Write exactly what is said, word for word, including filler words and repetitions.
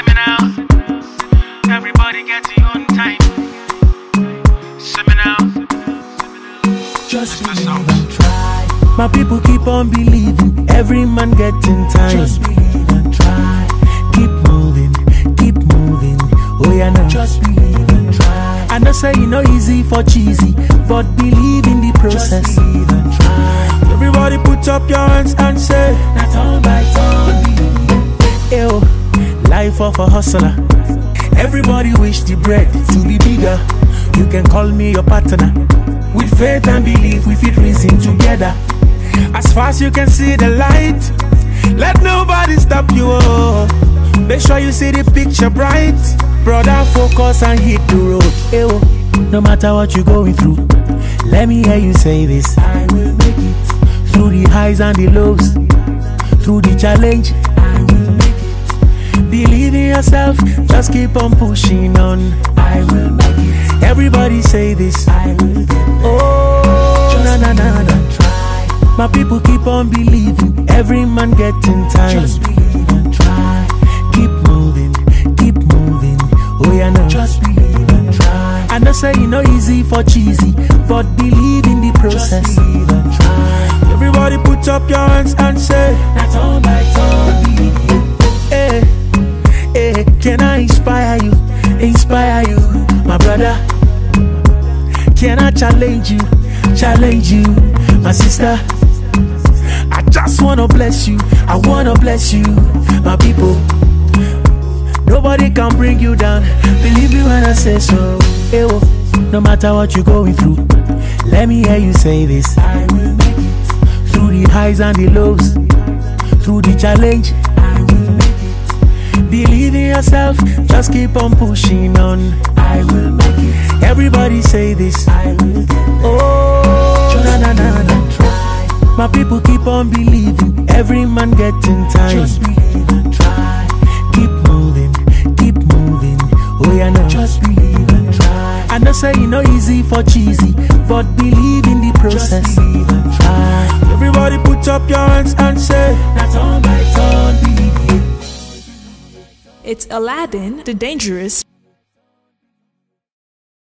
Seminal. Everybody get your own time. Seminal. Just believe and try. My people keep on believing. Every man getting time. Just believe and try. Keep moving, keep moving. Oh yeah, now. Just believe and try. I know say you know easy for cheesy, but believe in the process. Just believe and try. Everybody put up your hands and say, not turn by turn. Ew, life of a hustler. Everybody wish the bread to be bigger. You can call me your partner. With faith and belief, we fit reason together. As far as you can see the light, let nobody stop you. Oh. Make sure you see the picture bright. Brother, focus and hit the road. Ew, no matter what you're going through, let me hear you say this. I will make it. Through the highs and the lows, through the challenge, I will make it. Believe in yourself, just keep on pushing on. I will make it. Everybody say this. I will get there. Oh, na na na na. Try. My people keep on believing. Every man getting time. Just believe and try. Keep moving, keep moving. Oh yeah, now. Just believe and try. I know say you know easy for cheesy, but believe in the process. Just believe and try. Everybody put up your hands and say, not turn by turn. Hey, hey, can I inspire you? Inspire you, my brother. Can I challenge you? Challenge you, my sister. I just wanna bless you. I wanna bless you, my people. Nobody can bring you down. Believe me when I say so. Hey, oh, no matter what you're going through, let me hear you say this. I will make it. Through the highs and the lows, through the challenge, I will make it. Believe in yourself, just keep on pushing on. I will make it. Everybody say this. I will get there. Oh, na na na na. Try. My people keep on believing. Every man getting time. Just believe and try. Keep moving, keep moving. Oh yeah, now. Just believe and try. I know say you know easy for cheesy, but believe in the process. Just believe and try. Everybody put up your hands and say, not turn by turn, believe. It's Aladdin, the Dangerous